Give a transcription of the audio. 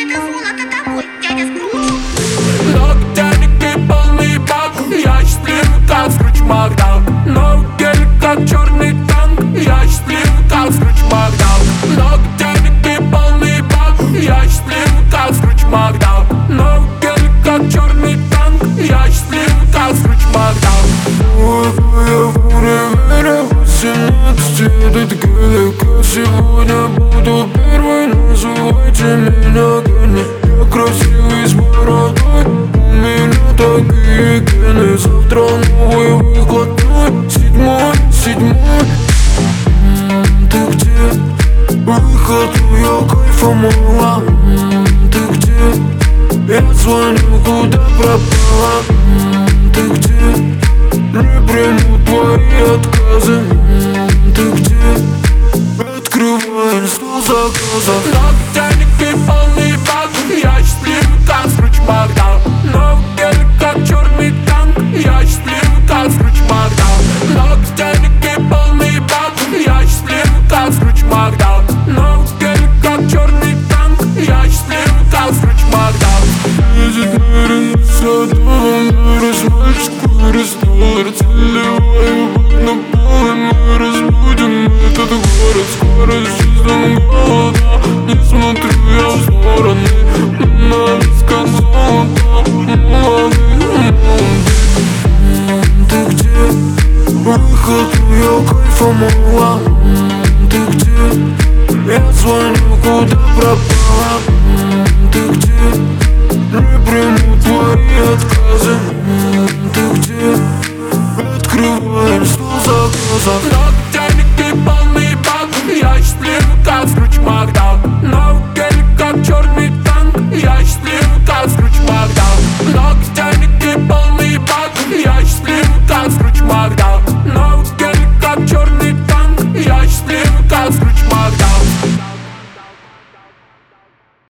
это золото домой, дядя Скрудж. Ногтяники полный бак, я счастлив, как Скрудж Макдак. Ноги как черный танк, я счастлив, как Скрудж Макдак. Ногтяники полный бак, я счастлив, как Скрудж Макдак. Ноги как черный танк, я счастлив, как Скрудж Макдак. Время 18, этот гелик, сегодня буду первой, называйте меня Генни. Я красивый с бородой, у меня такие гены. Завтра новый выходной, седьмой. Ты где? Выхожу я кайфа мало. Ты где? Я звоню, куда пропала. Ты где? Не приму твои отказы. Ты где? Открывай стол заказов. Ногтяники полный бак, я счастлив, как Скрудж Макдак. Ноги как черный танк, я счастлив, как Скрудж Макдак. Ногтяники полный бак, я счастлив, как Скрудж Макдак. Ноги как черный танк, я счастлив, как Скрудж Макдак. Едет Мэрин садом, вырос мальчик, вырос доллар. Заливаю бак на пол, и мы разбудим этот город. Скоро чувством голода, не смотрю я в стороны. На висках золото, молодый. Ты где? Выхожу я кайфа мало. Ты где? Я звоню, куда пропала. Ты где? Не приму твои отказы. Ты где? Открываем стол заказов. Ногтяники полный бак, я счастлив, как Скрудж Макдак. Ноги как черный танк, я счастлив, как Скрудж Макдак. Ногтяники полный бак, я счастлив, как Скрудж Макдак.